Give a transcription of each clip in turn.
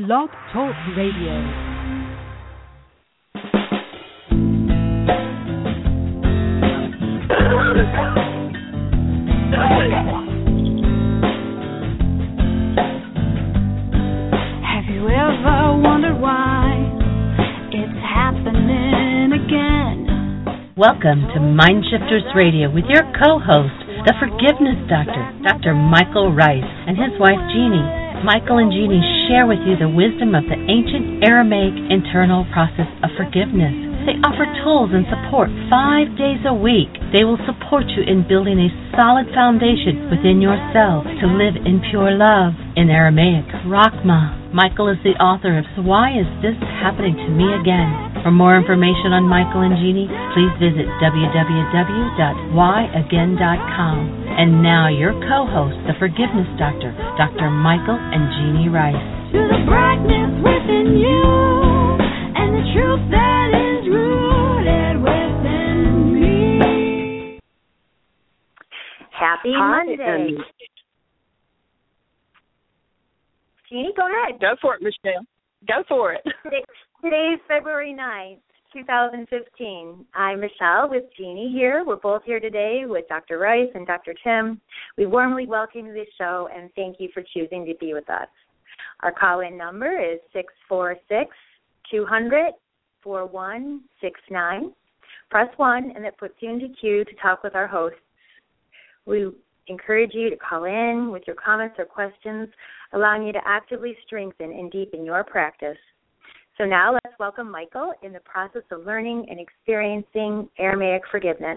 Blog Talk Radio. Have you ever wondered why it's happening again? Welcome to Mindshifters Radio with your co-host, the Forgiveness Doctor, Dr. Michael Ryce, and his wife Jeannie. Michael and Jeannie share with you the wisdom of the ancient Aramaic internal process of forgiveness. They offer tools and support 5 days a week. They will support you in building a solid foundation within yourself to live in pure love. In Aramaic, Rachma. Michael is the author of So Why Is This Happening to Me Again? For more information on Michael and Jeannie, please visit www.whyagain.com. And now your co-host, the Forgiveness Doctor, Dr. Michael and Jeannie Ryce. To the brightness within you and the truth that is rooted within me. Happy Monday. Jeannie, go ahead. Go for it, Michelle. Go for it. Today is February 9th, 2015. I'm Michelle with Jeannie here. We're both here today with Dr. Ryce and Dr. Tim. We warmly welcome you to the show and thank you for choosing to be with us. Our call-in number is 646-200-4169. Press 1 and it puts you into queue to talk with our hosts. We encourage you to call in with your comments or questions, allowing you to actively strengthen and deepen your practice. So now let's welcome Michael in the process of learning and experiencing Aramaic forgiveness.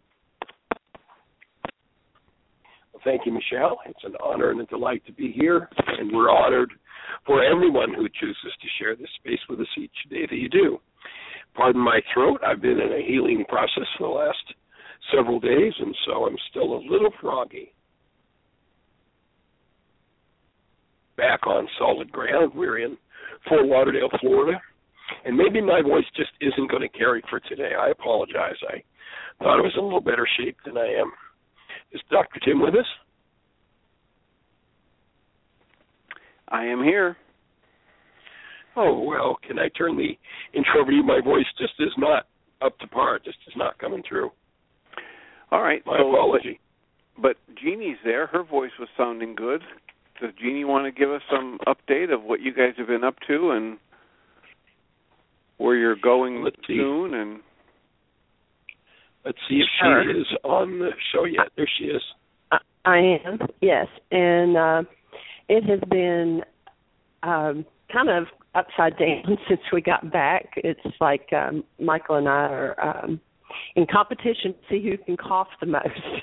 Well, thank you, Michelle. It's an honor and a delight to be here, and we're honored for everyone who chooses to share this space with us each day that you do. Pardon my throat. I've been in a healing process for the last several days, and so I'm still a little froggy. Back on solid ground. We're in Fort Lauderdale, Florida, and maybe my voice just isn't going to carry for today. I apologize. I thought I was in a little better shape than I am. Is Dr. Tim with us? I am here. Oh, well, can I turn the intro over to you? My voice just is not up to par. It just is not coming through. All right. My apology. But Jeannie's there. Her voice was sounding good. Does Jeannie want to give us some update of what you guys have been up to and where you're going soon? And let's see if she is on the show yet. There she is. I am, yes. And it has been kind of upside down since we got back. It's like Michael and I are in competition to see who can cough the most.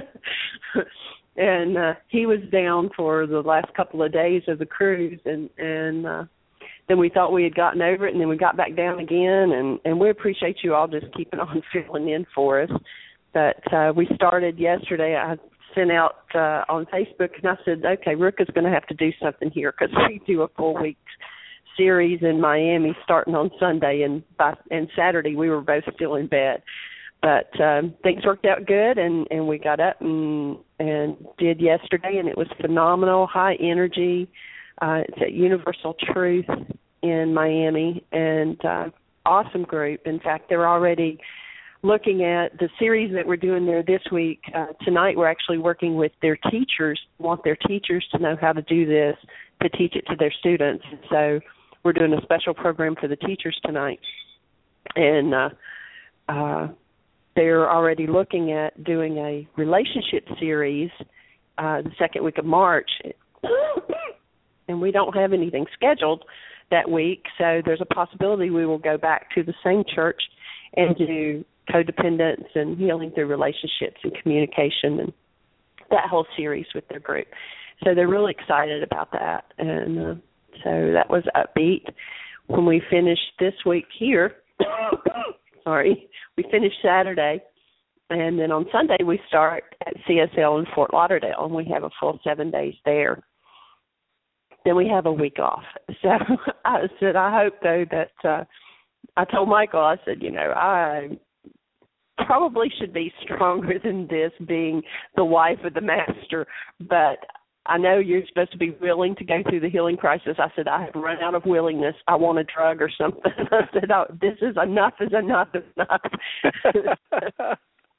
And he was down for the last couple of days of the cruise, and then we thought we had gotten over it, and then we got back down again, and we appreciate you all just keeping on filling in for us. But we started yesterday. I sent out on Facebook, and I said, okay, Rook is going to have to do something here because we do a full week series in Miami starting on Sunday, and Saturday we were both still in bed. But things worked out good, and we got up and did yesterday, and it was phenomenal, high energy. It's at Universal Truth in Miami, and awesome group. In fact, they're already looking at the series that we're doing there this week. Tonight we're actually working with their teachers, want their teachers to know how to do this, to teach it to their students. So we're doing a special program for the teachers tonight. And they're already looking at doing a relationship series the second week of March. And we don't have anything scheduled that week, so there's a possibility we will go back to the same church and do codependence and healing through relationships and communication and that whole series with their group. So they're really excited about that. And so that was upbeat. When we finished this week here, we finished Saturday, and then on Sunday we start at CSL in Fort Lauderdale, and we have a full 7 days there. Then we have a week off. So I said, I hope, though, that I told Michael, I said, I probably should be stronger than this, being the wife of the master, but I know you're supposed to be willing to go through the healing crisis. I said, I have run out of willingness. I want a drug or something. I said, oh, this is enough is enough is enough.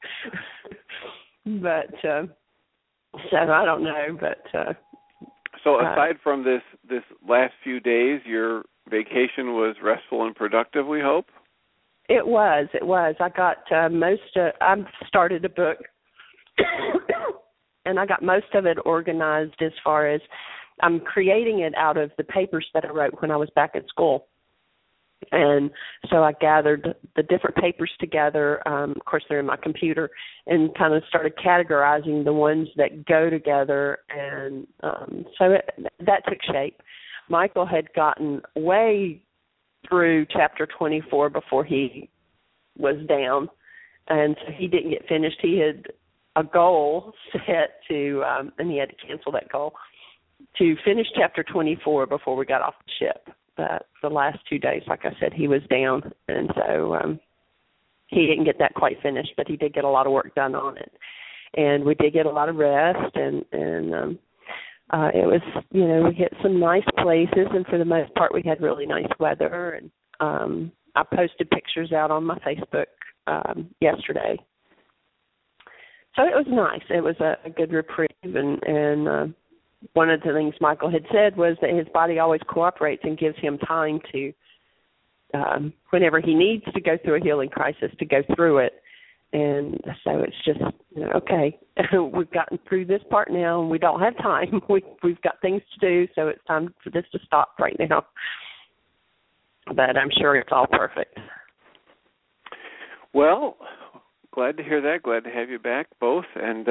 But, so I don't know, but. So aside from this last few days, your vacation was restful and productive, we hope? It was. I got I started a book, and I got most of it organized as far as I'm creating it out of the papers that I wrote when I was back at school. And so I gathered the different papers together. Of course, they're in my computer, and kind of started categorizing the ones that go together. And so that took shape. Michael had gotten way through chapter 24 before he was down, and so he didn't get finished. He had a goal set to, and he had to cancel that goal, to finish chapter 24 before we got off the ship. But the last 2 days, like I said, he was down, and so he didn't get that quite finished, but he did get a lot of work done on it. And we did get a lot of rest, and it was, we hit some nice places, and for the most part, we had really nice weather. And I posted pictures out on my Facebook yesterday. So it was nice. It was a good reprieve, and one of the things Michael had said was that his body always cooperates and gives him time to, whenever he needs to go through a healing crisis, to go through it. And so it's just, okay, we've gotten through this part now, and we don't have time. We've got things to do, so it's time for this to stop right now. But I'm sure it's all perfect. Well, glad to hear that. Glad to have you back, both. And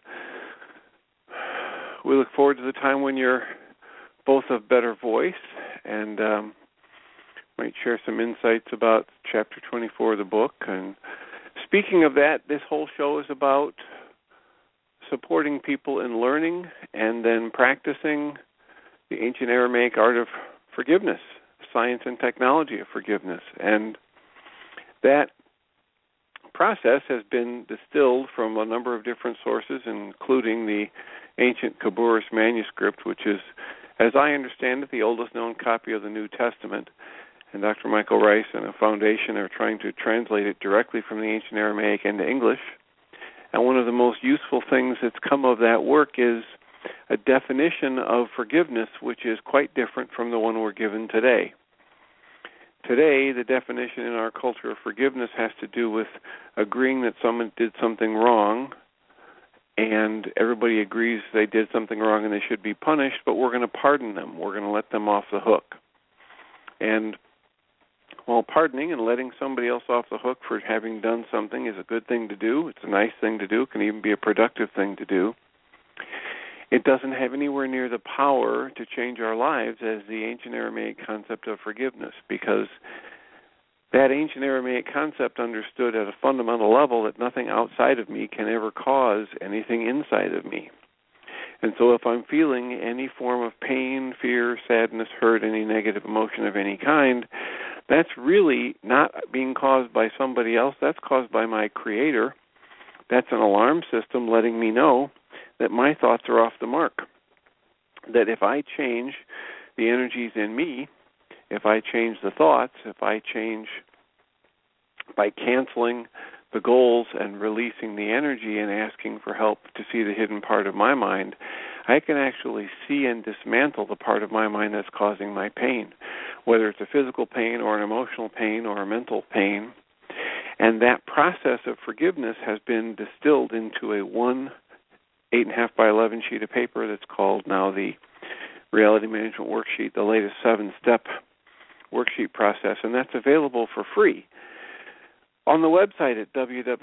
we look forward to the time when you're both of better voice, and might share some insights about Chapter 24 of the book. And speaking of that, this whole show is about supporting people in learning and then practicing the ancient Aramaic art of forgiveness, science and technology of forgiveness. And that process has been distilled from a number of different sources, including the ancient Khabouris manuscript, which is, as I understand it, the oldest known copy of the New Testament. And Dr. Michael Rice and a foundation are trying to translate it directly from the ancient Aramaic into English. And one of the most useful things that's come of that work is a definition of forgiveness, which is quite different from the one we're given today. Today, the definition in our culture of forgiveness has to do with agreeing that someone did something wrong, and everybody agrees they did something wrong and they should be punished, but we're going to pardon them. We're going to let them off the hook. And while pardoning and letting somebody else off the hook for having done something is a good thing to do, it's a nice thing to do, it can even be a productive thing to do, it doesn't have anywhere near the power to change our lives as the ancient Aramaic concept of forgiveness, because that ancient Aramaic concept understood at a fundamental level that nothing outside of me can ever cause anything inside of me. And so if I'm feeling any form of pain, fear, sadness, hurt, any negative emotion of any kind, that's really not being caused by somebody else. That's caused by my Creator. That's an alarm system letting me know that my thoughts are off the mark. That if I change the energies in me, if I change the thoughts, if I change by canceling the goals and releasing the energy and asking for help to see the hidden part of my mind, I can actually see and dismantle the part of my mind that's causing my pain, whether it's a physical pain or an emotional pain or a mental pain. And that process of forgiveness has been distilled into a 8.5 by 11 sheet of paper that's called now the Reality Management Worksheet, the latest 7-step worksheet process, and that's available for free on the website at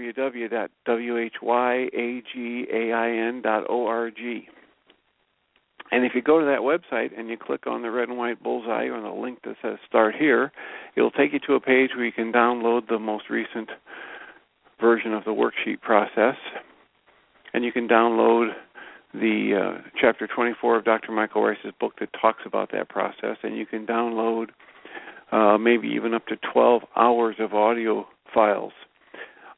www.whyagain.org. And if you go to that website and you click on the red and white bullseye or the link that says Start Here, it'll take you to a page where you can download the most recent version of the worksheet process. And you can download the Chapter 24 of Dr. Michael Rice's book that talks about that process. And you can download maybe even up to 12 hours of audio files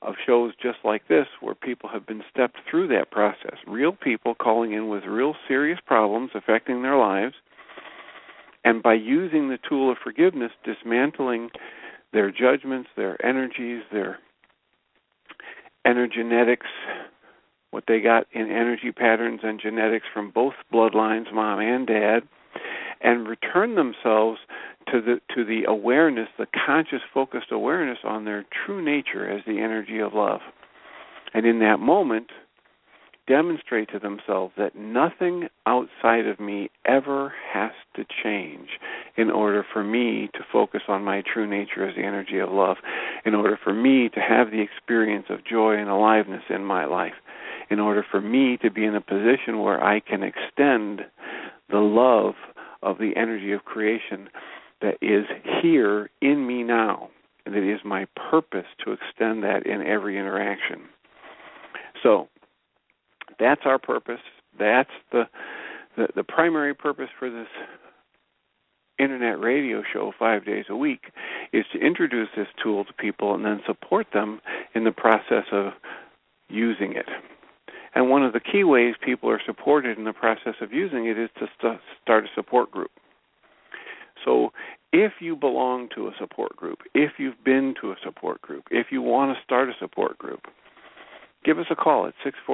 of shows just like this where people have been stepped through that process. Real people calling in with real serious problems affecting their lives, and by using the tool of forgiveness, dismantling their judgments, their energies, their energenetics, what they got in energy patterns and genetics from both bloodlines, mom and dad, and return themselves to the awareness, the conscious, focused awareness on their true nature as the energy of love. And in that moment, demonstrate to themselves that nothing outside of me ever has to change in order for me to focus on my true nature as the energy of love, in order for me to have the experience of joy and aliveness in my life, in order for me to be in a position where I can extend the love of the energy of creation that is here in me now, and it is my purpose to extend that in every interaction. So that's our purpose. That's the primary purpose for this internet radio show 5 days a week, is to introduce this tool to people and then support them in the process of using it. And one of the key ways people are supported in the process of using it is to start a support group. So if you belong to a support group, if you've been to a support group, if you want to start a support group, give us a call at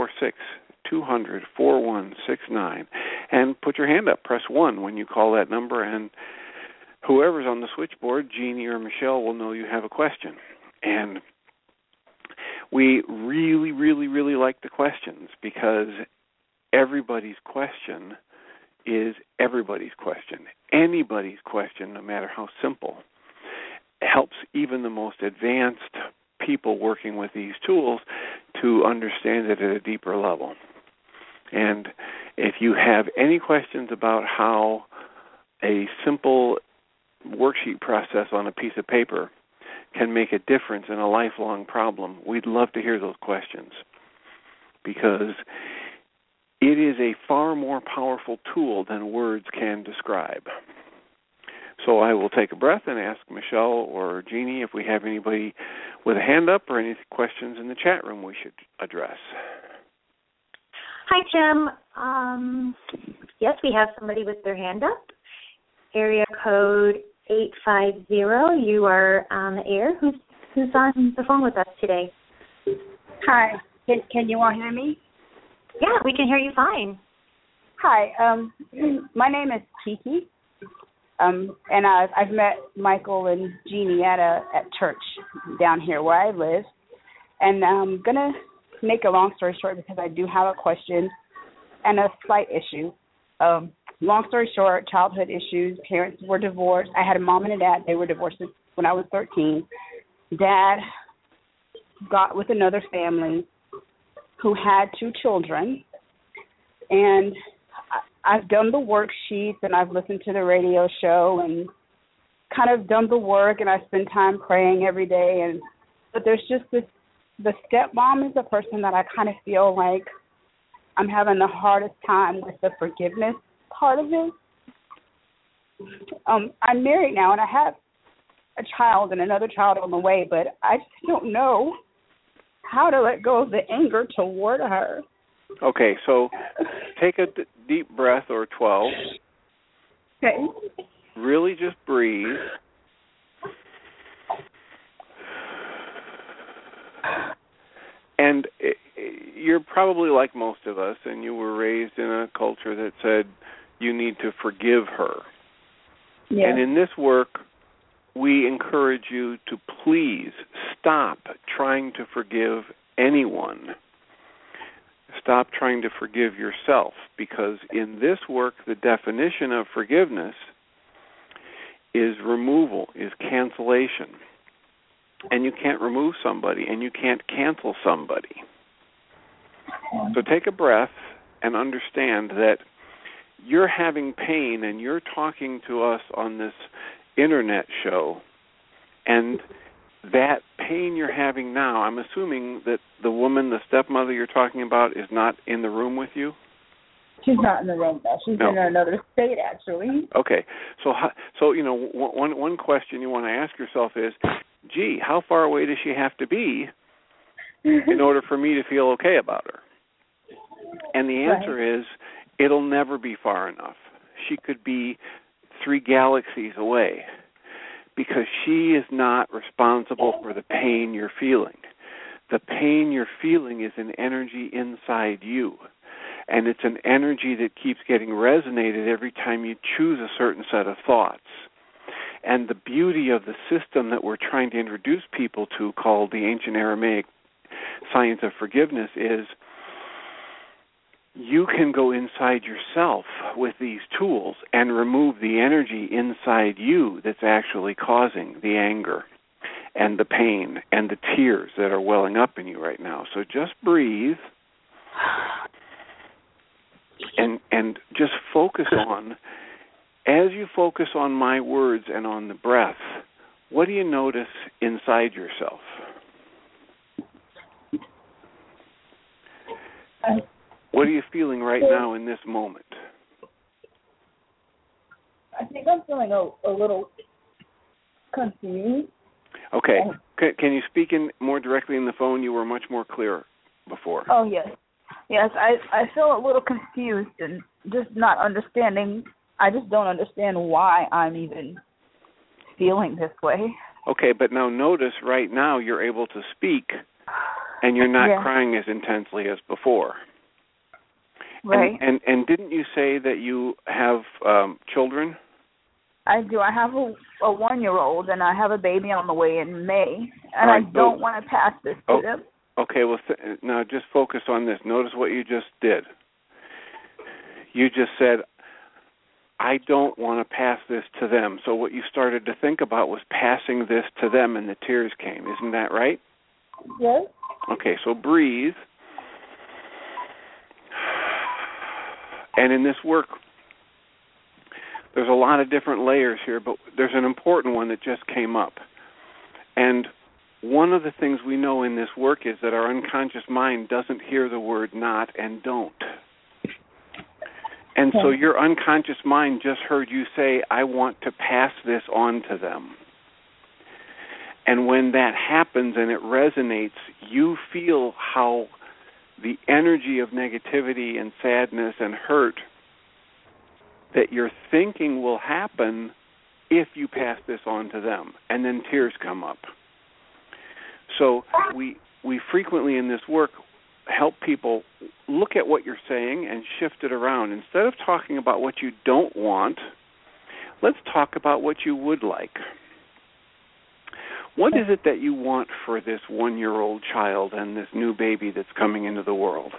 646-200-4169 and put your hand up. Press 1 when you call that number, and whoever's on the switchboard, Jeannie or Michelle, will know you have a question. And we really, really, really like the questions, because everybody's question is everybody's question. Anybody's question, no matter how simple, helps even the most advanced people working with these tools to understand it at a deeper level. And if you have any questions about how a simple worksheet process on a piece of paper can make a difference in a lifelong problem, we'd love to hear those questions, because it is a far more powerful tool than words can describe. So I will take a breath and ask Michelle or Jeannie if we have anybody with a hand up or any questions in the chat room we should address. Hi, Jim. Yes, we have somebody with their hand up. Area code 850. You are on the air. Who's on the phone with us today? Hi. Can you all hear me? Yeah, we can hear you fine. Hi. My name is Kiki. And I've met Michael and Jeannie at church down here where I live. And I'm going to make a long story short, because I do have a question and a slight issue. Long story short, childhood issues. Parents were divorced. I had a mom and a dad. They were divorced when I was 13. Dad got with another family who had 2 children. And I've done the worksheets, and I've listened to the radio show and kind of done the work, and I spend time praying every day. But there's just this, the stepmom is the person that I kind of feel like I'm having the hardest time with the forgiveness part of it. I'm married now, and I have a child and another child on the way, but I just don't know how to let go of the anger toward her. Okay, so take a deep breath, or 12. Okay. Really just breathe. And you're probably like most of us, and you were raised in a culture that said you need to forgive her. Yeah. And in this work, we encourage you to please stop trying to forgive anyone. Stop trying to forgive yourself, because in this work, the definition of forgiveness is removal, is cancellation. And you can't remove somebody, and you can't cancel somebody. So take a breath and understand that you're having pain, and you're talking to us on this internet show, and that pain you're having now, I'm assuming that the woman, the stepmother you're talking about, is not in the room with you? She's not in the room, though. She's in another state, actually. Okay. So you know, one question you want to ask yourself is, gee, how far away does she have to be in order for me to feel okay about her? And the answer is, it'll never be far enough. She could be 3 galaxies away, because she is not responsible for the pain you're feeling. The pain you're feeling is an energy inside you, and it's an energy that keeps getting resonated every time you choose a certain set of thoughts. And the beauty of the system that we're trying to introduce people to, called the ancient Aramaic science of forgiveness, is you can go inside yourself with these tools and remove the energy inside you that's actually causing the anger and the pain and the tears that are welling up in you right now. So just breathe and just focus on, as you focus on my words and on the breath, what do you notice inside yourself? What are you feeling right now in this moment? I think I'm feeling a little confused. Okay. Can you speak in more directly in the phone? You were much more clear before. Oh, yes. Yes, I feel a little confused and just not understanding. I just don't understand why I'm even feeling this way. Okay, but now notice right now you're able to speak and you're not crying as intensely as before. Right. And didn't you say that you have children? I do. I have a 1-year-old, and I have a baby on the way in May, and right, I don't want to pass this to them. Okay, well, now just focus on this. Notice what you just did. You just said, I don't want to pass this to them. So what you started to think about was passing this to them, and the tears came. Isn't that right? Yes. Okay, so breathe. And in this work, there's a lot of different layers here, but there's an important one that just came up. And one of the things we know in this work is that our unconscious mind doesn't hear the word not and don't. And so your unconscious mind just heard you say, I want to pass this on to them. And when that happens and it resonates, you feel how the energy of negativity and sadness and hurt that you're thinking will happen if you pass this on to them. And then tears come up. So we frequently in this work help people look at what you're saying and shift it around. Instead of talking about what you don't want, let's talk about what you would like. What is it that you want for this 1-year-old child and this new baby that's coming into the world?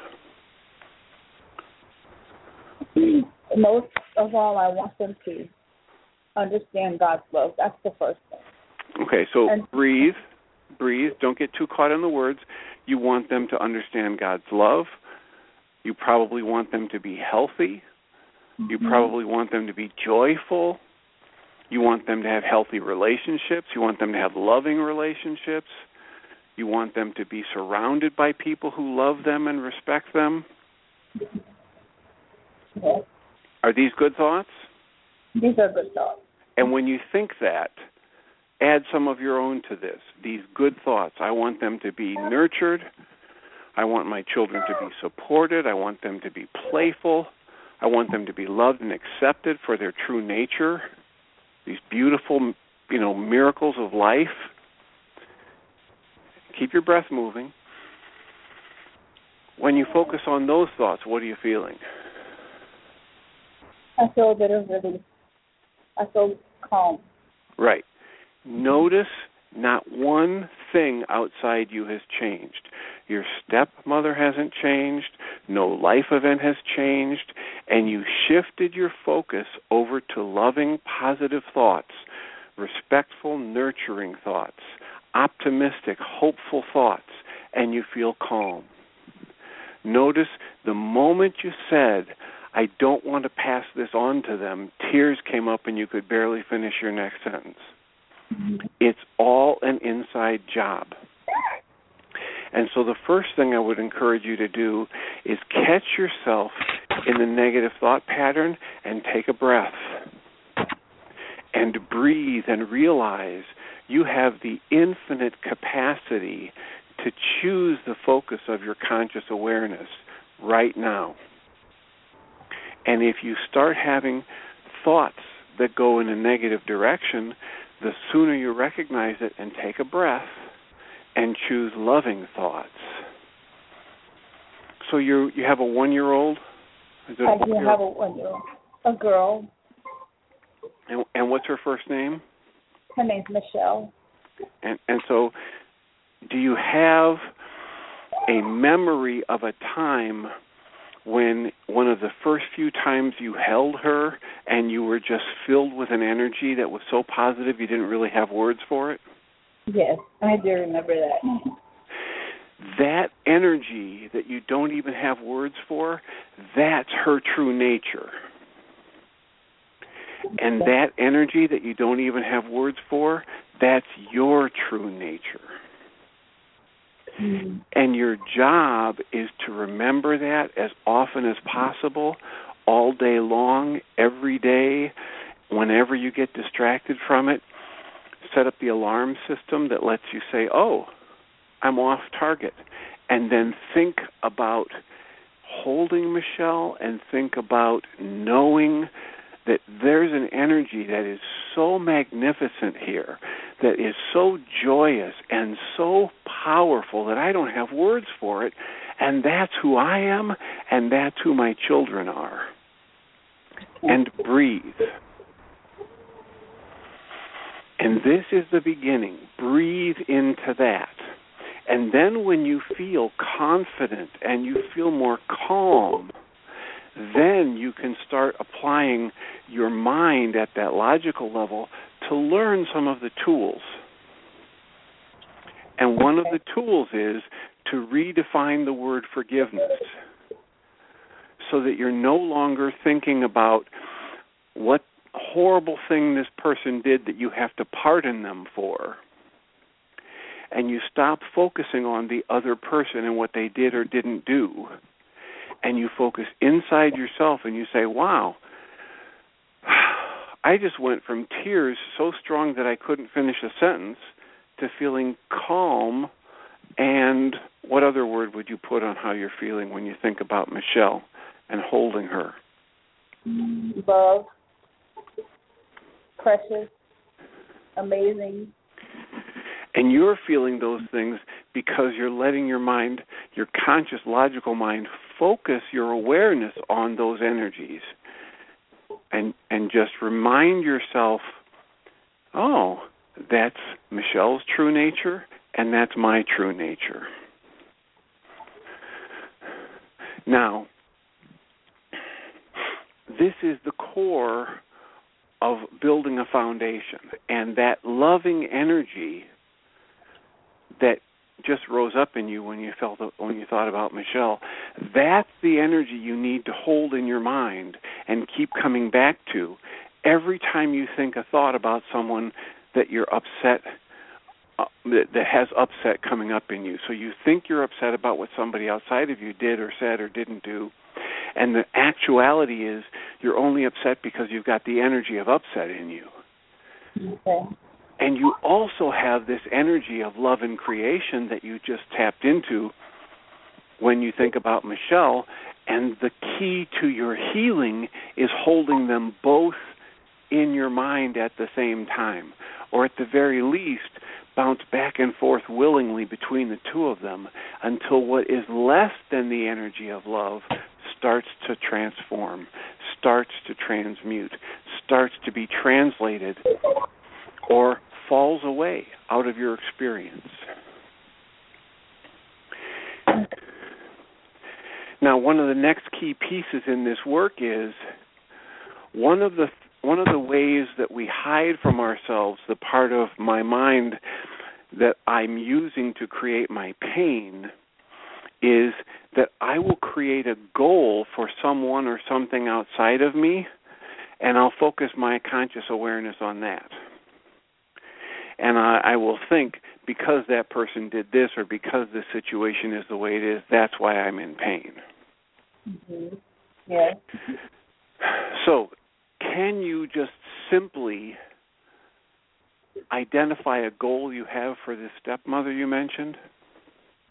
Most of all, I want them to understand God's love. That's the first thing. Okay, so breathe. Don't get too caught in the words. You want them to understand God's love. You probably want them to be healthy. You probably want them to be joyful. You want them to have healthy relationships. You want them to have loving relationships. You want them to be surrounded by people who love them and respect them. Yes. Are these good thoughts? These are good thoughts. And when you think that, add some of your own to this. These good thoughts. I want them to be nurtured. I want my children to be supported. I want them to be playful. I want them to be loved and accepted for their true nature. These beautiful, miracles of life. Keep your breath moving. When you focus on those thoughts, what are you feeling? I feel a bit of relief. I feel calm. Right. Notice not one thing outside you has changed. Your stepmother hasn't changed. No life event has changed. And you shifted your focus over to loving, positive thoughts, respectful, nurturing thoughts, optimistic, hopeful thoughts, and you feel calm. Notice the moment you said, I don't want to pass this on to them, tears came up and you could barely finish your next sentence. It's all an inside job. And so the first thing I would encourage you to do is catch yourself in the negative thought pattern and take a breath. And breathe and realize you have the infinite capacity to choose the focus of your conscious awareness right now. And if you start having thoughts that go in a negative direction, the sooner you recognize it and take a breath and choose loving thoughts. So you have a 1-year-old? I do have a 1-year-old, a girl. And what's her first name? Her name's Michelle. And so do you have a memory of a time when one of the first few times you held her and you were just filled with an energy that was so positive you didn't really have words for it? Yes, I do remember that. That energy that you don't even have words for, that's her true nature. And that energy that you don't even have words for, that's your true nature. Mm-hmm. And your job is to remember that as often as possible, all day long, every day, whenever you get distracted from it. Set up the alarm system that lets you say, oh, I'm off target. And then think about holding Michelle and think about knowing that there's an energy that is so magnificent here, that is so joyous and so powerful that I don't have words for it, and that's who I am, and that's who my children are. And breathe. And this is the beginning. Breathe into that. And then when you feel confident and you feel more calm, then you can start applying your mind at that logical level to learn some of the tools. And one of the tools is to redefine the word forgiveness so that you're no longer thinking about what horrible thing this person did that you have to pardon them for. And you stop focusing on the other person and what they did or didn't do. And you focus inside yourself and you say, wow, I just went from tears so strong that I couldn't finish a sentence to feeling calm. And what other word would you put on how you're feeling when you think about Michelle and holding her? Love, precious, amazing. And you're feeling those things because you're letting your mind, your conscious, logical mind, focus your awareness on those energies. And just remind yourself, oh, that's Michelle's true nature, and that's my true nature. Now, this is the core of building a foundation, and that loving energy that just rose up in you when you thought about Michelle, that's the energy you need to hold in your mind and keep coming back to every time you think a thought about someone that you're upset, that has upset coming up in you. So you think you're upset about what somebody outside of you did or said or didn't do, and the actuality is you're only upset because you've got the energy of upset in you. Okay. And you also have this energy of love and creation that you just tapped into when you think about Michelle, and the key to your healing is holding them both in your mind at the same time, or at the very least, bounce back and forth willingly between the two of them until what is less than the energy of love starts to transform, starts to transmute, starts to be translated, or falls away out of your experience. Now, one of the next key pieces in this work is one of the ways that we hide from ourselves the part of my mind that I'm using to create my pain is that I will create a goal for someone or something outside of me, and I'll focus my conscious awareness on that. And I will think, because that person did this or because this situation is the way it is, that's why I'm in pain. Mm-hmm. Yeah. So, can you just simply identify a goal you have for this stepmother you mentioned?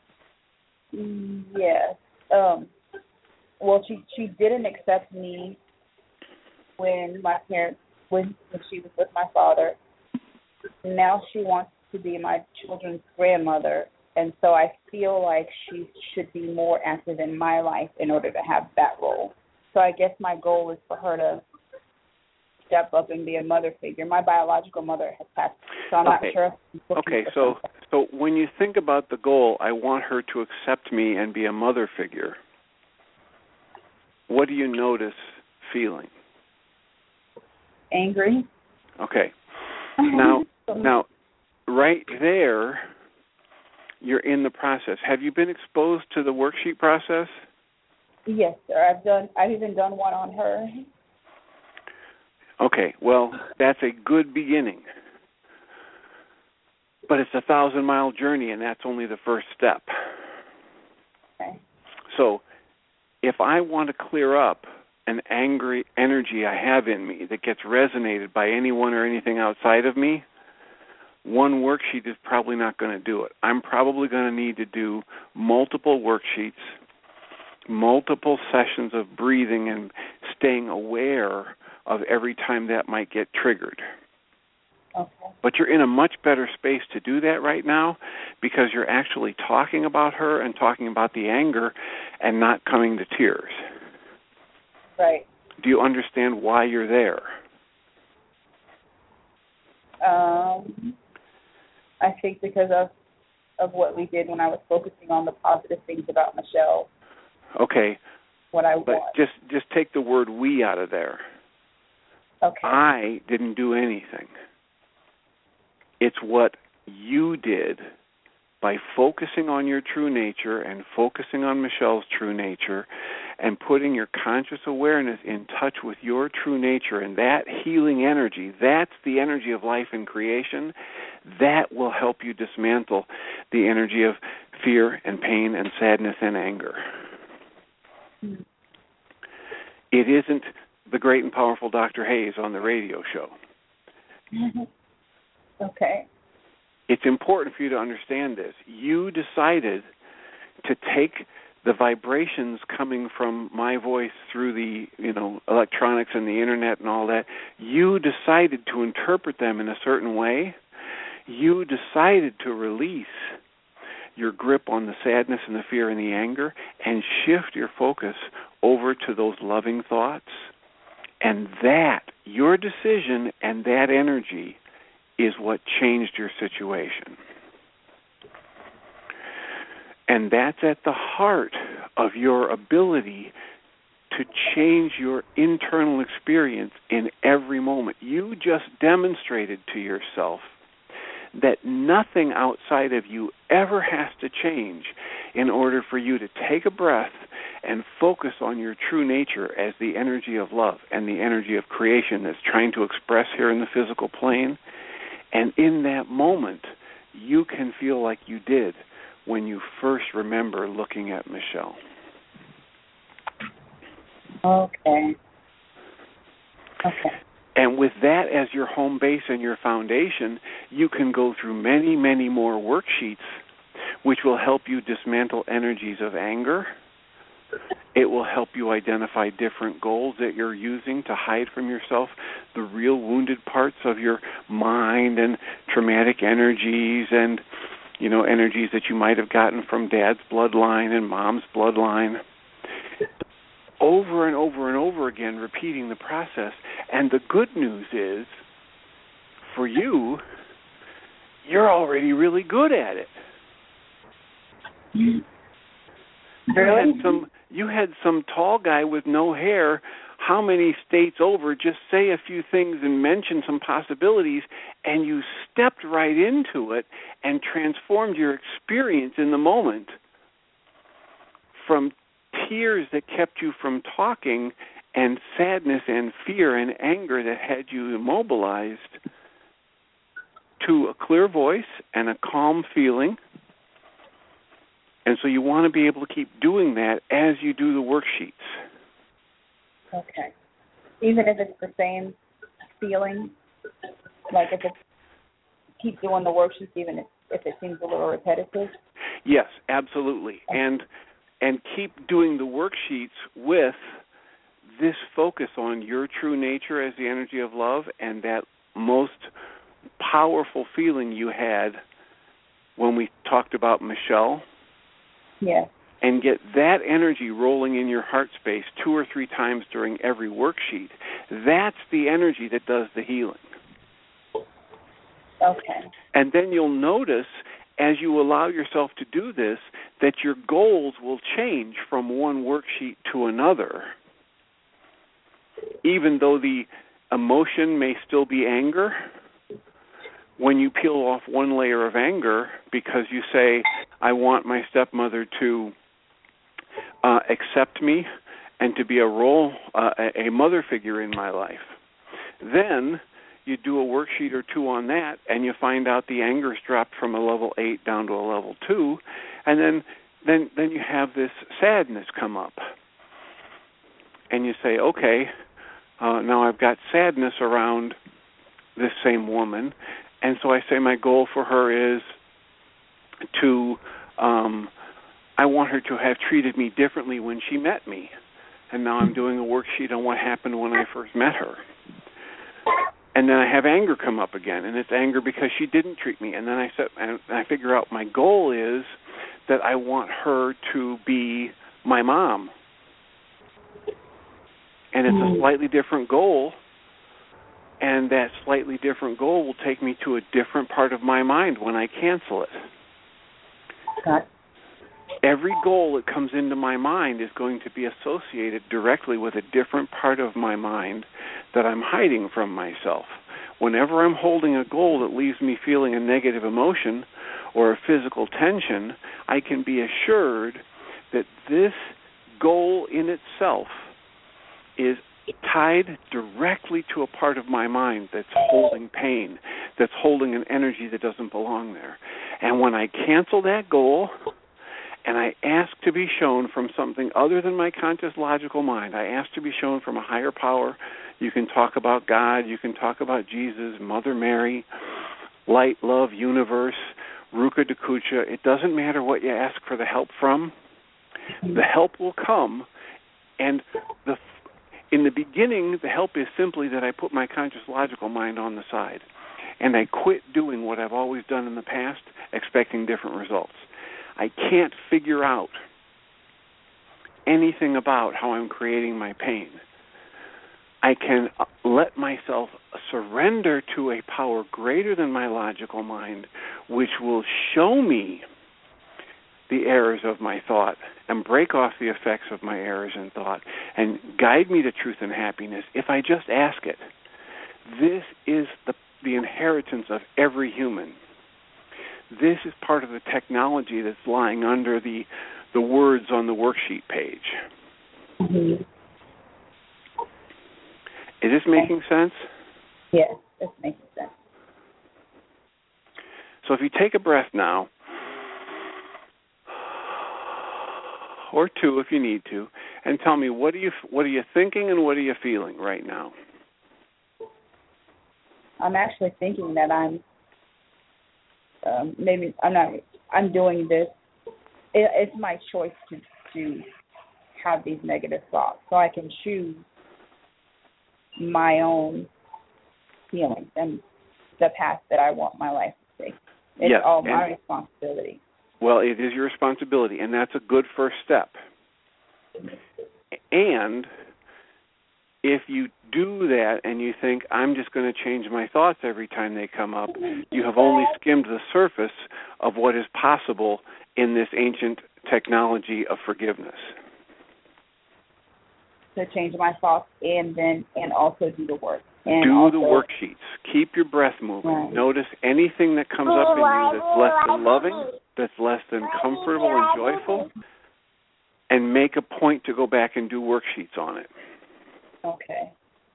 Yes. Well, she didn't accept me when she was with my father. Now she wants to be my children's grandmother, and so I feel like she should be more active in my life in order to have that role. So I guess my goal is for her to step up and be a mother figure. My biological mother has passed, so I'm not sure. Okay, so when you think about the goal, I want her to accept me and be a mother figure. What do you notice feeling? Angry. Okay. Now, right there, you're in the process. Have you been exposed to the worksheet process? Yes, sir. I've even done one on her. Okay, well, that's a good beginning. But it's a 1,000-mile journey, and that's only the first step. Okay. So if I want to clear up an angry energy I have in me that gets resonated by anyone or anything outside of me, one worksheet is probably not going to do it. I'm probably going to need to do multiple worksheets, multiple sessions of breathing and staying aware of every time that might get triggered. Okay. But you're in a much better space to do that right now because you're actually talking about her and talking about the anger and not coming to tears. Right. Do you understand why you're there? I think because of what we did when I was focusing on the positive things about Michelle. Okay. What I but want. Just take the word we out of there. Okay. I didn't do anything. It's what you did by focusing on your true nature and focusing on Michelle's true nature and putting your conscious awareness in touch with your true nature and that healing energy. That's the energy of life and creation. That will help you dismantle the energy of fear and pain and sadness and anger. Mm-hmm. It isn't the great and powerful Dr. Hayes on the radio show. Okay. It's important for you to understand this. You decided to take the vibrations coming from my voice through the, electronics and the internet and all that. You decided to interpret them in a certain way. You decided to release your grip on the sadness and the fear and the anger and shift your focus over to those loving thoughts. And that, your decision and that energy is what changed your situation. And that's at the heart of your ability to change your internal experience in every moment. You just demonstrated to yourself that nothing outside of you ever has to change in order for you to take a breath and focus on your true nature as the energy of love and the energy of creation that's trying to express here in the physical plane. And in that moment, you can feel like you did when you first remember looking at Michelle. Okay. And with that as your home base and your foundation, you can go through many, many more worksheets which will help you dismantle energies of anger. It will help you identify different goals that you're using to hide from yourself the real wounded parts of your mind and traumatic energies and, energies that you might have gotten from dad's bloodline and mom's bloodline. Over and over and over again, repeating the process. And the good news is, for you, you're already really good at it. Really? You had some tall guy with no hair, how many states over, just say a few things and mention some possibilities, and you stepped right into it and transformed your experience in the moment from tears that kept you from talking and sadness and fear and anger that had you immobilized to a clear voice and a calm feeling. And so you want to be able to keep doing that as you do the worksheets. Okay. Even if it's the same feeling, like if it's keep doing the worksheets even if it seems a little repetitive? Yes, absolutely. And keep doing the worksheets with this focus on your true nature as the energy of love and that most powerful feeling you had when we talked about Michelle. Yes. And get that energy rolling in your heart space 2 or 3 times during every worksheet. That's the energy that does the healing. Okay. And then you'll notice, as you allow yourself to do this, that your goals will change from one worksheet to another. Even though the emotion may still be anger, when you peel off one layer of anger because you say, I want my stepmother to accept me and to be a mother figure in my life, then you do a worksheet or 2 on that, and you find out the anger's dropped from a level 8 down to a level 2, and then you have this sadness come up, and you say, okay, now I've got sadness around this same woman, and so I say my goal for her is to I want her to have treated me differently when she met me. And now I'm doing a worksheet on what happened when I first met her. And then I have anger come up again, and it's anger because she didn't treat me. And then I figure out my goal is that I want her to be my mom. And it's a slightly different goal, and that slightly different goal will take me to a different part of my mind when I cancel it. Got it. Every goal that comes into my mind is going to be associated directly with a different part of my mind that I'm hiding from myself. Whenever I'm holding a goal that leaves me feeling a negative emotion or a physical tension, I can be assured that this goal in itself is tied directly to a part of my mind that's holding pain, that's holding an energy that doesn't belong there. And when I cancel that goal, and I ask to be shown from something other than my conscious logical mind, I ask to be shown from a higher power. You can talk about God, you can talk about Jesus, Mother Mary, light, love, universe, Ruka Dakucha. It doesn't matter what you ask for the help from. The help will come, and in the beginning, the help is simply that I put my conscious logical mind on the side, and I quit doing what I've always done in the past, expecting different results. I can't figure out anything about how I'm creating my pain. I can let myself surrender to a power greater than my logical mind, which will show me the errors of my thought and break off the effects of my errors in thought and guide me to truth and happiness if I just ask it. This is the inheritance of every human. This is part of the technology that's lying under the words on the worksheet page. Mm-hmm. Is this making sense? Yes, it's making sense. So if you take a breath now, or 2 if you need to, and tell me what are you thinking and what are you feeling right now? I'm actually thinking that I'm doing this. It's my choice to have these negative thoughts, so I can choose my own feelings and the path that I want my life to take. It's all my responsibility. Well, it is your responsibility, and that's a good first step. And if you do that and you think, I'm just going to change my thoughts every time they come up, you have only skimmed the surface of what is possible in this ancient technology of forgiveness. To change my thoughts and also do the work. And do the worksheets. Keep your breath moving. Right. Notice anything that comes up in you that's less than loving, that's less than comfortable and joyful, and make a point to go back and do worksheets on it. Okay.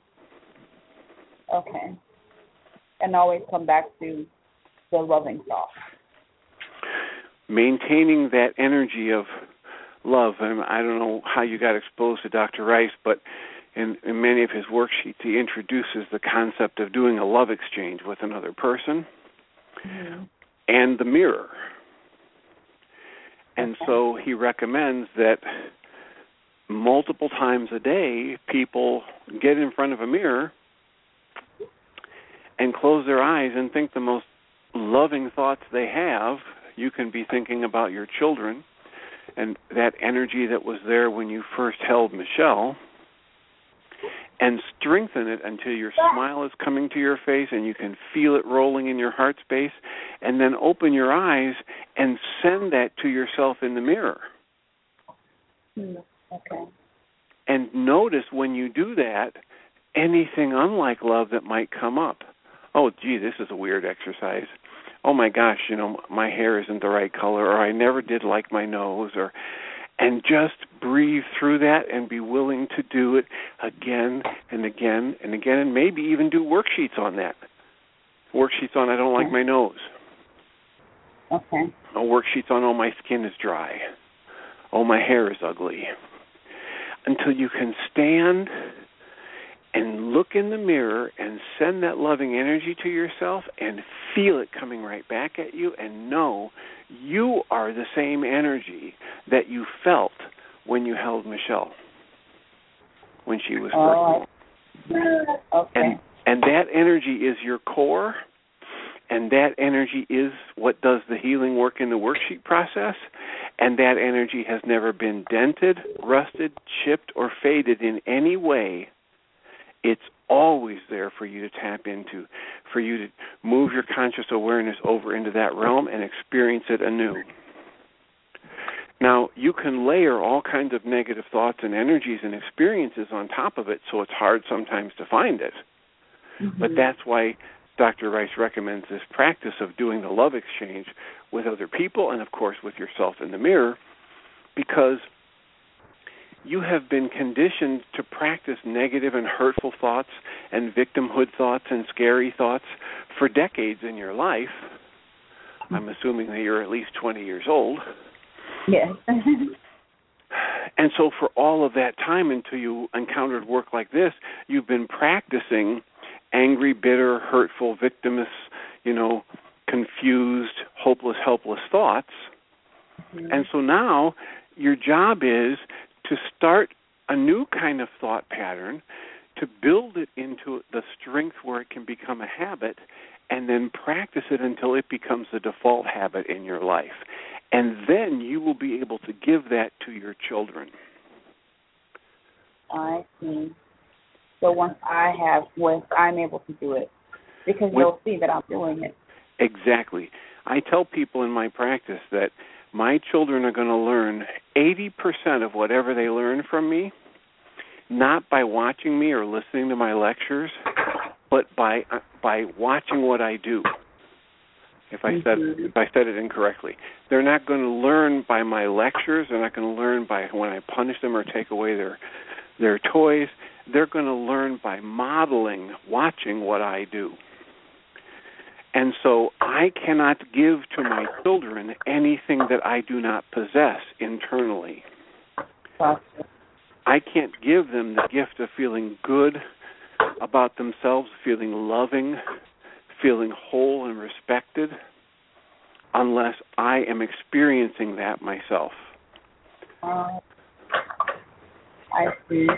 And always come back to the loving thought. Maintaining that energy of love. And I don't know how you got exposed to Dr. Rice, but in many of his worksheets, he introduces the concept of doing a love exchange with another person and the mirror. And so he recommends that multiple times a day people get in front of a mirror and close their eyes and think the most loving thoughts they have. You can be thinking about your children and that energy that was there when you first held Michelle, and strengthen it until your smile is coming to your face and you can feel it rolling in your heart space, and then open your eyes and send that to yourself in the mirror. Okay. And notice when you do that, anything unlike love that might come up. Oh, gee, this is a weird exercise. Oh, my gosh, my hair isn't the right color, or I never did like my nose, and just breathe through that and be willing to do it again and again and again, and maybe even do worksheets on that. Worksheets on I don't like my nose. Okay. Or worksheets on, oh, my skin is dry. Oh, my hair is ugly. Until you can stand and look in the mirror and send that loving energy to yourself and feel it coming right back at you, and know you are the same energy that you felt when you held Michelle, when she was pregnant. Okay. And that energy is your core, and that energy is what does the healing work in the worksheet process, and that energy has never been dented, rusted, chipped, or faded in any way. It's always there for you to tap into, for you to move your conscious awareness over into that realm and experience it anew. Now, you can layer all kinds of negative thoughts and energies and experiences on top of it, so it's hard sometimes to find it. Mm-hmm. But that's why Dr. Rice recommends this practice of doing the love exchange with other people and, of course, with yourself in the mirror, because you have been conditioned to practice negative and hurtful thoughts and victimhood thoughts and scary thoughts for decades in your life. I'm assuming that you're at least 20 years old. Yes. And so for all of that time until you encountered work like this, you've been practicing angry, bitter, hurtful, victimless, confused, hopeless, helpless thoughts. Mm-hmm. And so now your job is to start a new kind of thought pattern, to build it into the strength where it can become a habit, and then practice it until it becomes the default habit in your life. And then you will be able to give that to your children. I see. So once I'm able to do it, because they'll see that I'm doing it. Exactly. I tell people in my practice that my children are going to learn 80% of whatever they learn from me, not by watching me or listening to my lectures, but by watching what I do. If I said it incorrectly, they're not going to learn by my lectures. They're not going to learn by when I punish them or take away their toys. They're going to learn by modeling, watching what I do. And so I cannot give to my children anything that I do not possess internally. I can't give them the gift of feeling good about themselves, feeling loving, feeling whole and respected, unless I am experiencing that myself. I see.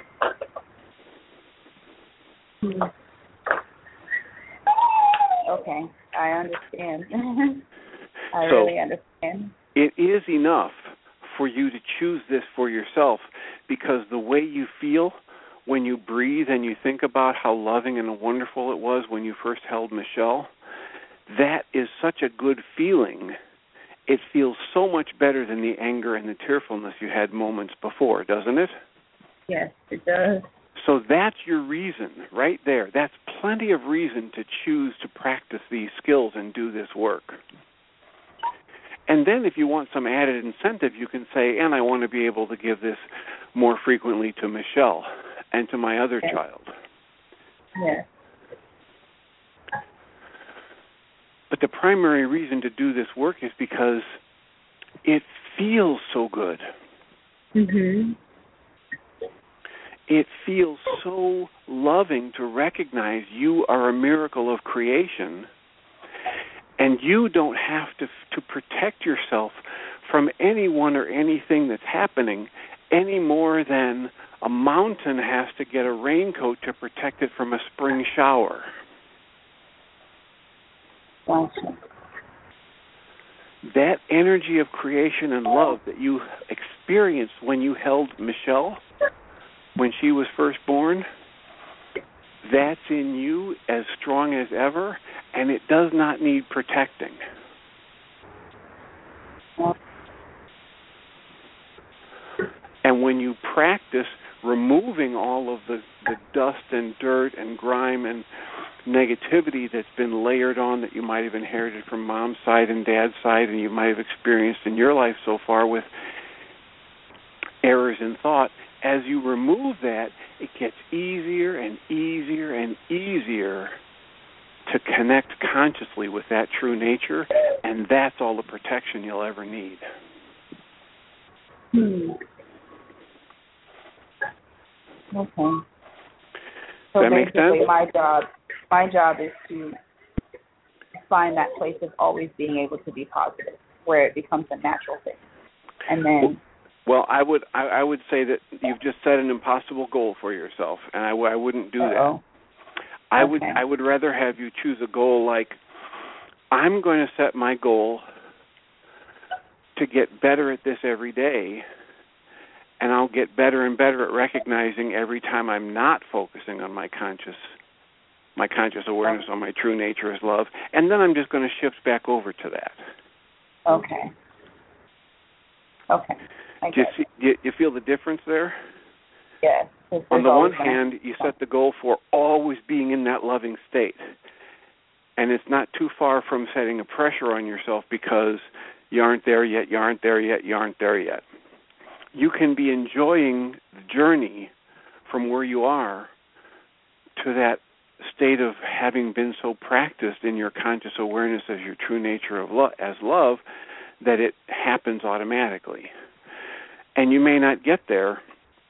Okay, I understand. Really understand. It is enough for you to choose this for yourself, because the way you feel when you breathe and you think about how loving and wonderful it was when you first held Michelle, that is such a good feeling. It feels so much better than the anger and the tearfulness you had moments before, doesn't it? Yes, it does. So that's your reason right there. That's plenty of reason to choose to practice these skills and do this work. And then if you want some added incentive, you can say, and I want to be able to give this more frequently to Michelle and to my other child. Yes. But the primary reason to do this work is because it feels so good. Mm-hmm. It feels so loving to recognize you are a miracle of creation, and you don't have to protect yourself from anyone or anything that's happening any more than a mountain has to get a raincoat to protect it from a spring shower. Gotcha. That energy of creation and love that you experienced when you held Michelle, when she was first born, that's in you as strong as ever, and it does not need protecting. And when you practice removing all of the dust and dirt and grime and negativity that's been layered on that you might have inherited from mom's side and dad's side and you might have experienced in your life so far with errors in thought, as you remove that, it gets easier and easier and easier to connect consciously with that true nature, and that's all the protection you'll ever need. Okay. So that make basically, sense? my job is to find that place of always being able to be positive, where it becomes a natural thing, and then. Well, I would say that you've just set an impossible goal for yourself, and I wouldn't do that. I would rather have you choose a goal like, I'm going to set my goal to get better at this every day, and I'll get better and better at recognizing every time I'm not focusing on my conscious awareness on my true nature as love, and then I'm just going to shift back over to that. Okay. Do you feel the difference there? Yes. On the one hand, you set the goal for always being in that loving state. And it's not too far from setting a pressure on yourself because you aren't there yet, you aren't there yet, you aren't there yet. You can be enjoying the journey from where you are to that state of having been so practiced in your conscious awareness as your true nature of as love that it happens automatically. And you may not get there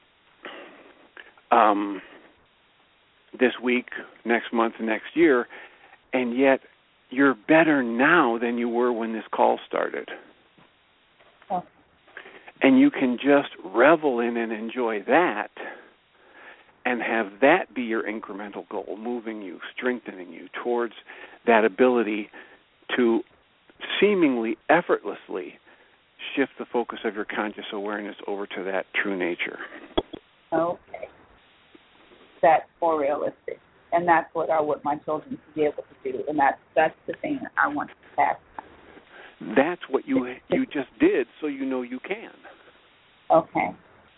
this week, next month, next year, and yet you're better now than you were when this call started. Oh. And you can just revel in and enjoy that and have that be your incremental goal, moving you, strengthening you towards that ability to seemingly effortlessly shift the focus of your conscious awareness over to that true nature. Okay. That's more realistic. And that's what I want my children to be able to do. And that's the thing that I want to pass. That's what you just did, so you know you can. Okay.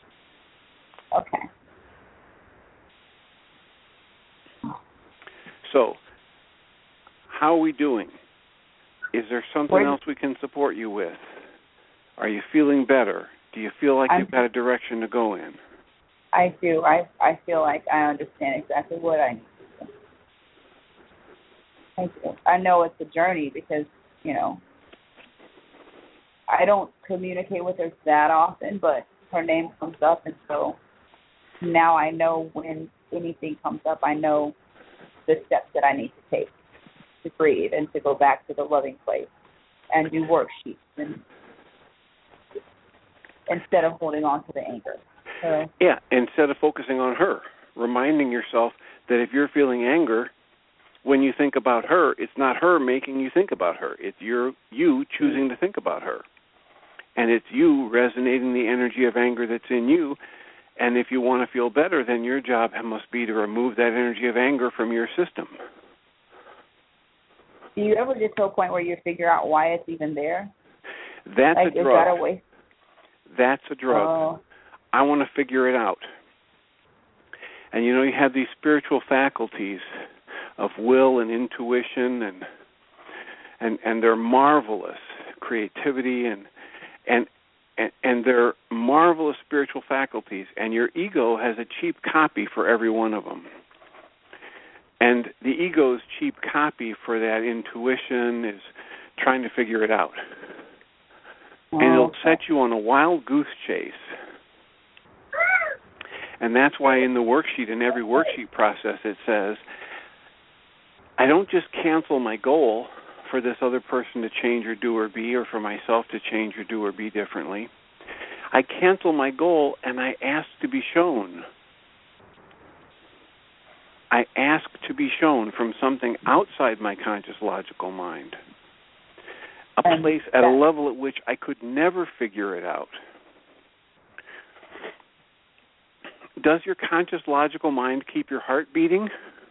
So, how are we doing? Is there something else we can support you with? Are you feeling better? Do you feel like you've got a direction to go in? I do. I feel like I understand exactly what I need to do. Thank you. I know it's a journey because, I don't communicate with her that often, but her name comes up, and so now I know when anything comes up, I know the steps that I need to take to breathe and to go back to the loving place and do worksheets instead of holding on to the anger. Yeah, instead of focusing on her, reminding yourself that if you're feeling anger, when you think about her, it's not her making you think about her. It's you choosing to think about her. And it's you resonating the energy of anger that's in you. And if you want to feel better, then your job must be to remove that energy of anger from your system. Do you ever get to a point where you figure out why it's even there? That's a drug. Is that a waste? That's a drug. Oh. I want to figure it out. And you have these spiritual faculties of will and intuition and they're marvelous. Creativity and they're marvelous spiritual faculties, and your ego has a cheap copy for every one of them. And the ego's cheap copy for that intuition is trying to figure it out. And it'll set you on a wild goose chase. And that's why in the worksheet, in every worksheet process, it says, I don't just cancel my goal for this other person to change or do or be, or for myself to change or do or be differently. I cancel my goal and I ask to be shown. I ask to be shown from something outside my conscious logical mind, a place at a level at which I could never figure it out. Does your conscious logical mind keep your heart beating?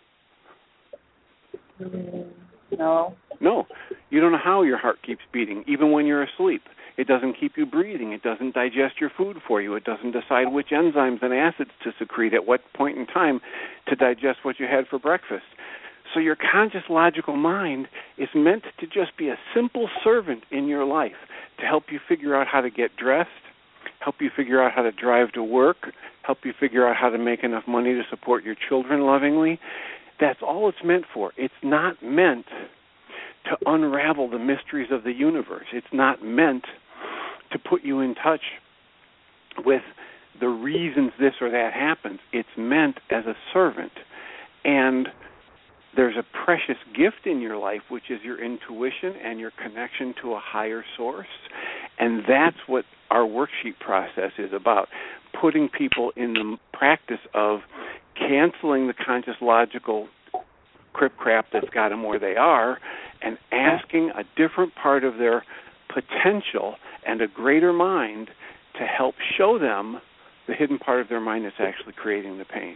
No. No. You don't know how your heart keeps beating, even when you're asleep. It doesn't keep you breathing. It doesn't digest your food for you. It doesn't decide which enzymes and acids to secrete at what point in time to digest what you had for breakfast. So your conscious logical mind is meant to just be a simple servant in your life to help you figure out how to get dressed, help you figure out how to drive to work, help you figure out how to make enough money to support your children lovingly. That's all it's meant for. It's not meant to unravel the mysteries of the universe. It's not meant to put you in touch with the reasons this or that happens. It's meant as a servant. And there's a precious gift in your life, which is your intuition and your connection to a higher source. And that's what our worksheet process is about, putting people in the practice of canceling the conscious logical crap that's got them where they are and asking a different part of their potential and a greater mind to help show them the hidden part of their mind that's actually creating the pain.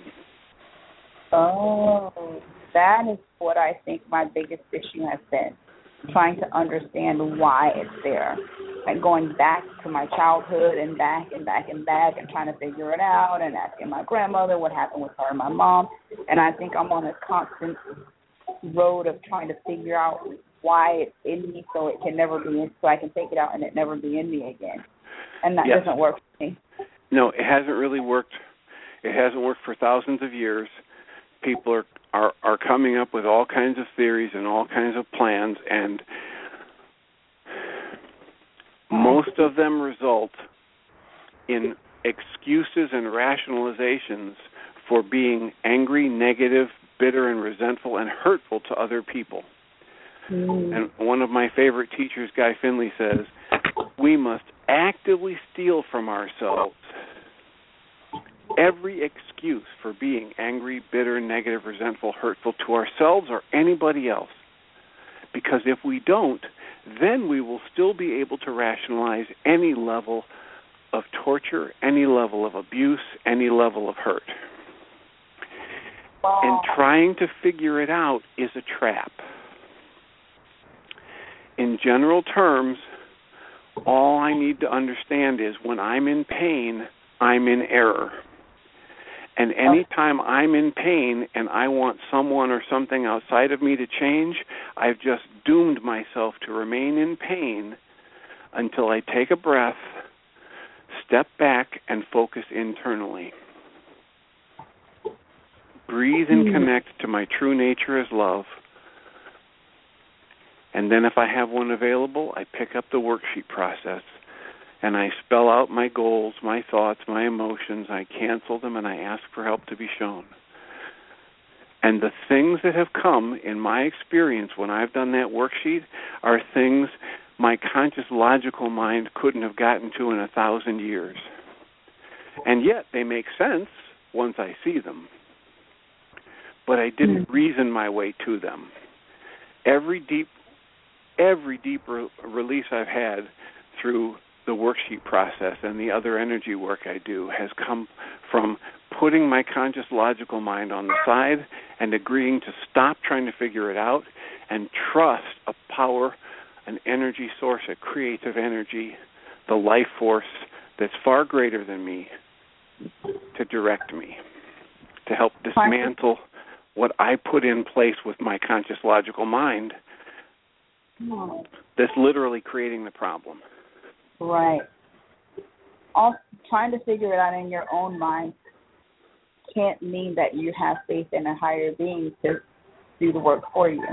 Oh, that is what I think my biggest issue has been, trying to understand why it's there. Like going back to my childhood and back and back and back and trying to figure it out and asking my grandmother what happened with her and my mom. And I think I'm on a constant road of trying to figure out why it's in me so it can never be in, so I can take it out and it never be in me again. And that doesn't work for me. No, it hasn't really worked. It hasn't worked for thousands of years. People are coming up with all kinds of theories and all kinds of plans, and most of them result in excuses and rationalizations for being angry, negative, bitter, and resentful and hurtful to other people. And one of my favorite teachers, Guy Finley, says, we must actively steal from ourselves every excuse for being angry, bitter, negative, resentful, hurtful to ourselves or anybody else. Because if we don't, then we will still be able to rationalize any level of torture, any level of abuse, any level of hurt. And trying to figure it out is a trap. In general terms, all I need to understand is when I'm in pain, I'm in error. And any time I'm in pain and I want someone or something outside of me to change, I've just doomed myself to remain in pain until I take a breath, step back, and focus internally. Breathe and connect to my true nature as love. And then if I have one available, I pick up the worksheet process and I spell out my goals, my thoughts, my emotions. I cancel them and I ask for help to be shown. And the things that have come in my experience when I've done that worksheet are things my conscious logical mind couldn't have gotten to in 1,000 years. And yet they make sense once I see them. But I didn't reason my way to them. Every deep release I've had through the worksheet process and the other energy work I do has come from putting my conscious logical mind on the side and agreeing to stop trying to figure it out and trust a power, an energy source, a creative energy, the life force that's far greater than me to direct me, to help dismantle what I put in place with my conscious logical mind that's literally creating the problem. Right. Also, trying to figure it out in your own mind can't mean that you have faith in a higher being to do the work for you.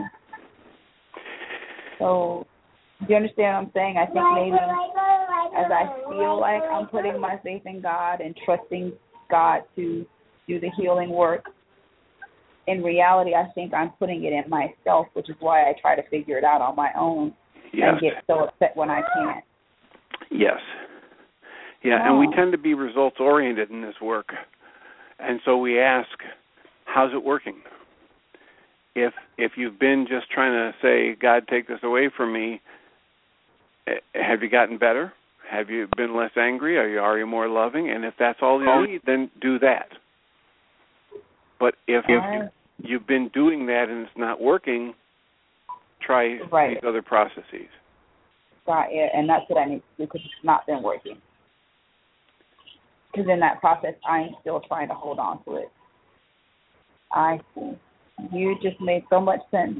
So, do you understand what I'm saying? I think maybe as I feel like I'm putting my faith in God and trusting God to do the healing work, in reality, I think I'm putting it in myself, which is why I try to figure it out on my own and get so upset when I can't. Yes. Yeah, and we tend to be results-oriented in this work. And so we ask, how's it working? If you've been just trying to say, God, take this away from me, have you gotten better? Have you been less angry? Are you more loving? And if that's all you need, then do that. But if you've been doing that and it's not working, try these other processes. Right, and that's what I need to do because it's not been working. Because in that process, I'm still trying to hold on to it. I see. You just made so much sense.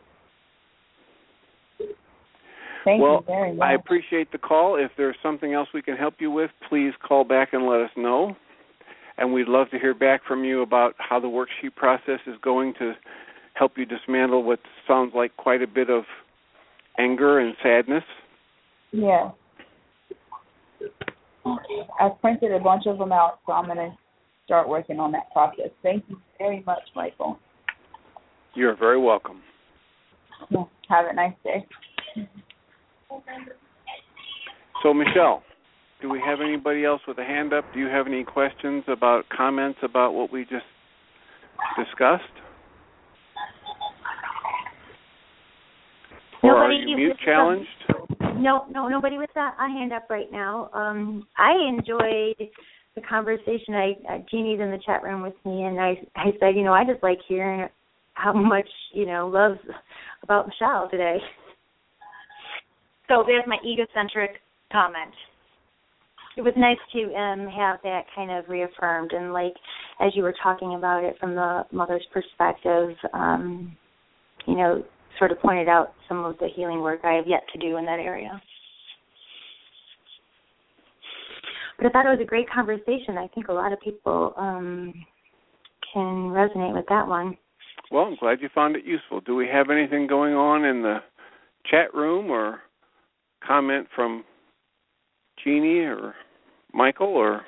Thank you very much. I appreciate the call. If there's something else we can help you with, please call back and let us know. And we'd love to hear back from you about how the worksheet process is going to help you dismantle what sounds like quite a bit of anger and sadness. Yeah. Okay. I've printed a bunch of them out, so I'm going to start working on that process. Thank you very much, Michael. You're very welcome. Yeah. Have a nice day. So, Michelle, do we have anybody else with a hand up? Do you have any questions comments about what we just discussed? Or are you mute challenged? No, nobody with a hand up right now. I enjoyed the conversation. Jeannie's in the chat room with me, and I said, I just like hearing how much, love about Michelle today. So there's my egocentric comment. It was nice to have that kind of reaffirmed, and as you were talking about it from the mother's perspective, sort of pointed out some of the healing work I have yet to do in that area. But I thought it was a great conversation. I think a lot of people can resonate with that one. Well, I'm glad you found it useful. Do we have anything going on in the chat room or comment from Jeannie or Michael or?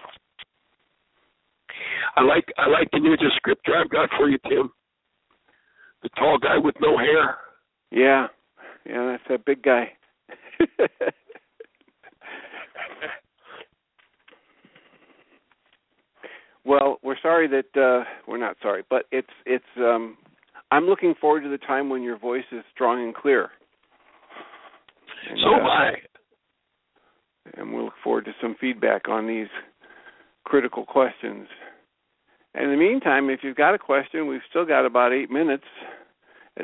I like the new descriptor I've got for you, Tim. The tall guy with no hair. Yeah, that's that big guy. Well, we're sorry that we're not sorry, but it's. I'm looking forward to the time when your voice is strong and clear. And, so am I. And we'll look forward to some feedback on these critical questions. And in the meantime, if you've got a question, we've still got about 8 minutes at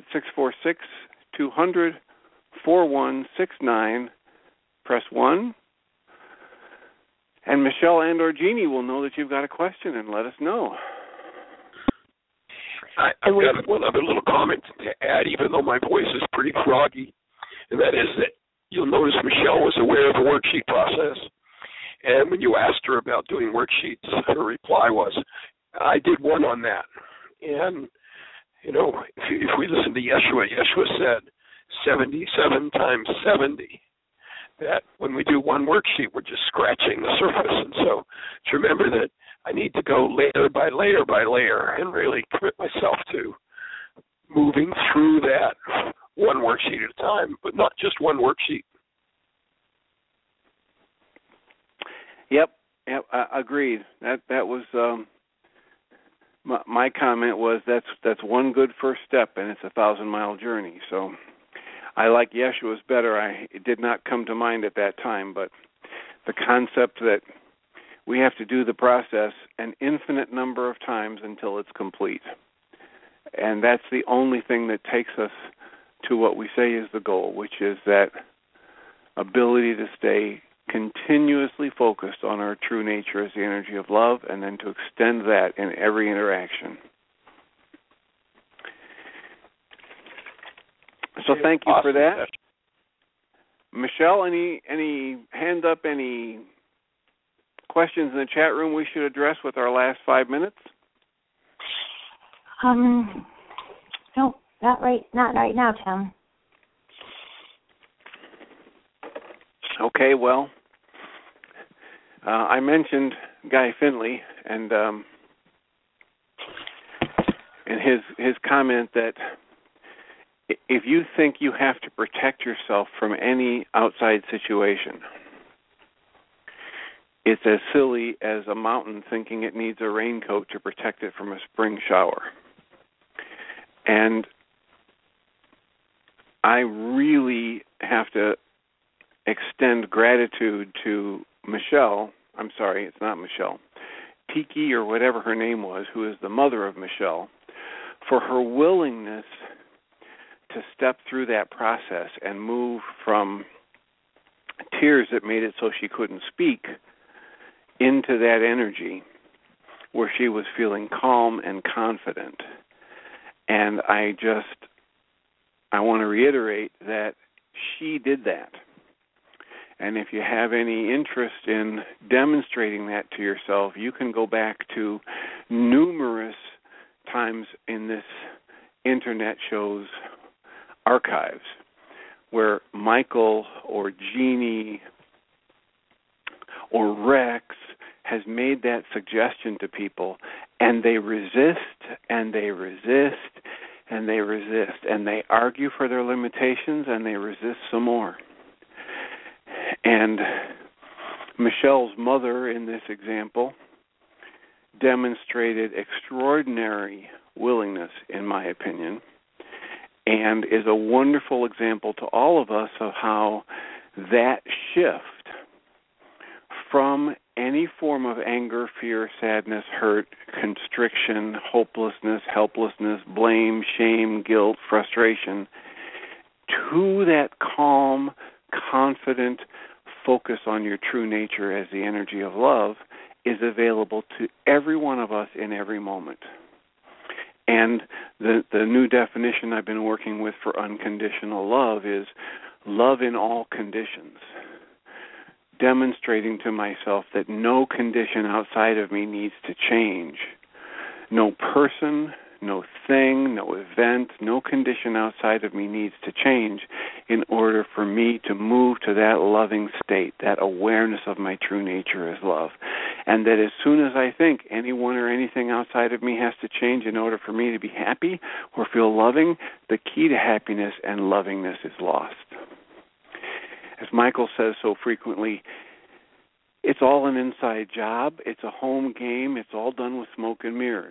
646-200-4169. Press 1. And Michelle and or Jeannie will know that you've got a question and let us know. I've got one other little comment to add, even though my voice is pretty froggy, and that is that you'll notice Michelle was aware of the worksheet process. And when you asked her about doing worksheets, her reply was, I did one on that. And, if we listen to Yeshua said 77 times 70, that when we do one worksheet, we're just scratching the surface. And so to remember that I need to go layer by layer by layer and really commit myself to moving through that one worksheet at a time, but not just one worksheet. Yep, agreed. That was my comment was that's one good first step, and it's a 1,000-mile journey. So I like Yeshua's better. It did not come to mind at that time, but the concept that we have to do the process an infinite number of times until it's complete. And that's the only thing that takes us to what we say is the goal, which is that ability to stay continuously focused on our true nature as the energy of love, and then to extend that in every interaction. So thank you for that. Michelle, any hand up, any questions in the chat room we should address with our last 5 minutes? No, not right now, Tim. Okay, well, I mentioned Guy Finley, and in his comment that if you think you have to protect yourself from any outside situation, it's as silly as a mountain thinking it needs a raincoat to protect it from a spring shower. And I really have to extend gratitude to Michelle. I'm sorry, it's not Michelle. Tiki, or whatever her name was, who is the mother of Michelle, for her willingness to step through that process and move from tears that made it so she couldn't speak into that energy where she was feeling calm and confident. And I want to reiterate that she did that. And if you have any interest in demonstrating that to yourself, you can go back to numerous times in this internet show's archives where Michael or Jeannie or Rex has made that suggestion to people, and they resist, and they resist, and they resist, and they argue for their limitations, and they resist some more. And Michelle's mother, in this example, demonstrated extraordinary willingness, in my opinion, and is a wonderful example to all of us of how that shift from any form of anger, fear, sadness, hurt, constriction, hopelessness, helplessness, blame, shame, guilt, frustration, to that calm, confident focus on your true nature as the energy of love is available to every one of us in every moment. And the new definition I've been working with for unconditional love is love in all conditions, demonstrating to myself that no condition outside of me needs to change. No person, no thing, no event, no condition outside of me needs to change in order for me to move to that loving state, that awareness of my true nature as love. And that as soon as I think anyone or anything outside of me has to change in order for me to be happy or feel loving, the key to happiness and lovingness is lost. As Michael says so frequently, it's all an inside job, it's a home game, it's all done with smoke and mirrors.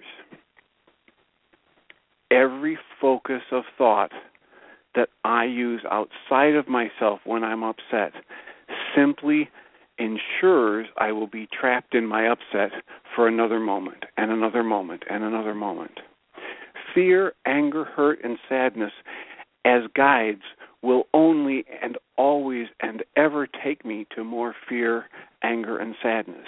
Every focus of thought that I use outside of myself when I'm upset simply ensures I will be trapped in my upset for another moment and another moment and another moment. Fear, anger, hurt, and sadness as guides will only and always and ever take me to more fear, anger, and sadness.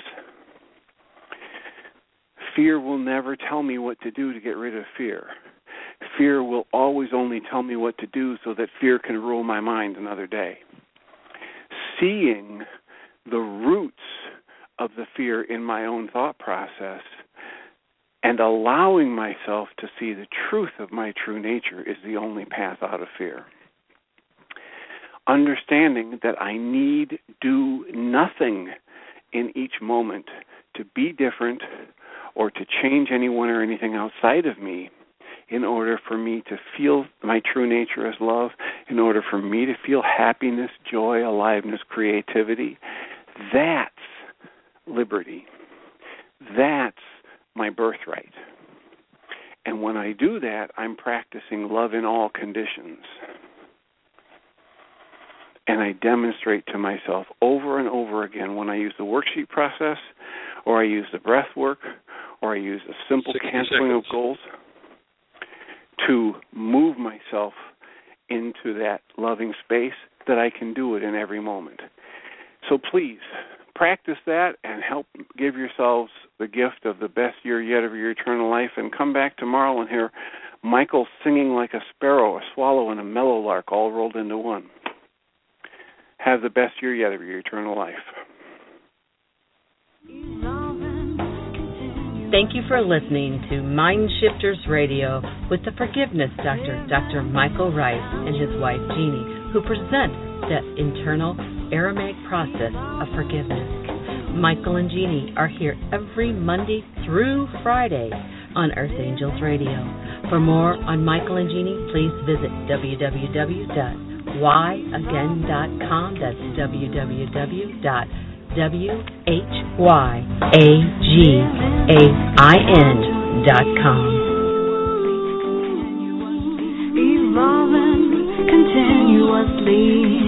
Fear will never tell me what to do to get rid of fear. Fear will always only tell me what to do so that fear can rule my mind another day. Seeing the roots of the fear in my own thought process and allowing myself to see the truth of my true nature is the only path out of fear. Understanding that I need do nothing in each moment to be different or to change anyone or anything outside of me in order for me to feel my true nature as love, in order for me to feel happiness, joy, aliveness, creativity. That's liberty. That's my birthright. And when I do that, I'm practicing love in all conditions. And I demonstrate to myself over and over again when I use the worksheet process, or I use the breath work, or I use a simple canceling of goals to move myself into that loving space, that I can do it in every moment. So please, practice that and help give yourselves the gift of the best year yet of your eternal life, and come back tomorrow and hear Michael singing like a sparrow, a swallow, and a meadowlark all rolled into one. Have the best year yet of your eternal life. Thank you for listening to Mind Shifters Radio with the Forgiveness Doctor, Dr. Michael Rice, and his wife Jeannie, who present that internal Aramaic process of forgiveness. Michael and Jeannie are here every Monday through Friday on Earth Angels Radio. For more on Michael and Jeanie, please visit www.whyagain.com. That's www.whyagain.com. Evolving continuously.